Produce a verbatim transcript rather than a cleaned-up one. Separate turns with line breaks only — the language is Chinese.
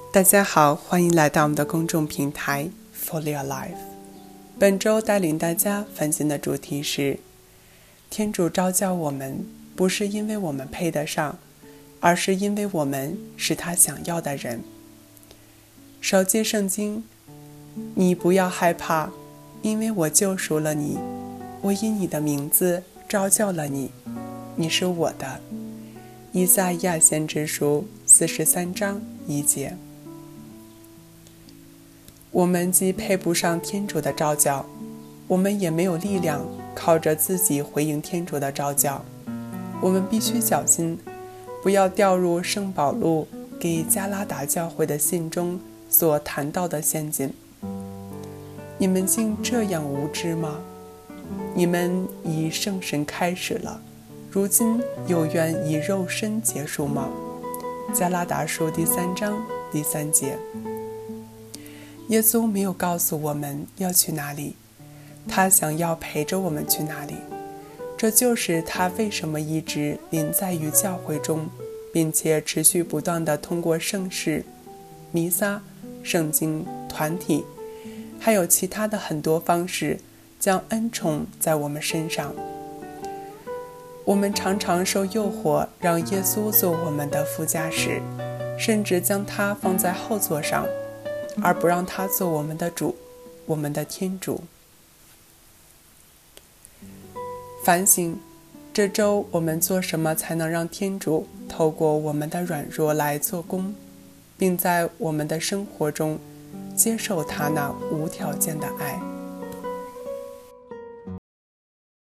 大家好，欢迎来到我们的公众平台 Fully Alive。 本周带领大家分享的主题是：天主召叫我们，不是因为我们配得上，而是因为我们是他想要的人。手记圣经，你不要害怕，因为我救赎了你，我以你的名字召叫了你，你是我的。以赛亚先知书四十三章一节。我们既配不上天主的召叫，我们也没有力量靠着自己回应天主的召叫。我们必须小心，不要掉入圣保禄给加拉达教会的信中所谈到的陷阱。你们竟这样无知吗？你们以圣神开始了，如今又愿以肉身结束吗？加拉达书第三章第三节。耶稣没有告诉我们要去哪里，他想要陪着我们去哪里。这就是他为什么一直临在于教会中，并且持续不断地通过圣事、弥撒、圣经、团体，还有其他的很多方式，将恩宠在我们身上。我们常常受诱惑，让耶稣做我们的副驾驶，甚至将他放在后座上，而不让他做我们的主，我们的天主。反省，这周我们做什么才能让天主透过我们的软弱来做工，并在我们的生活中接受他那无条件的爱。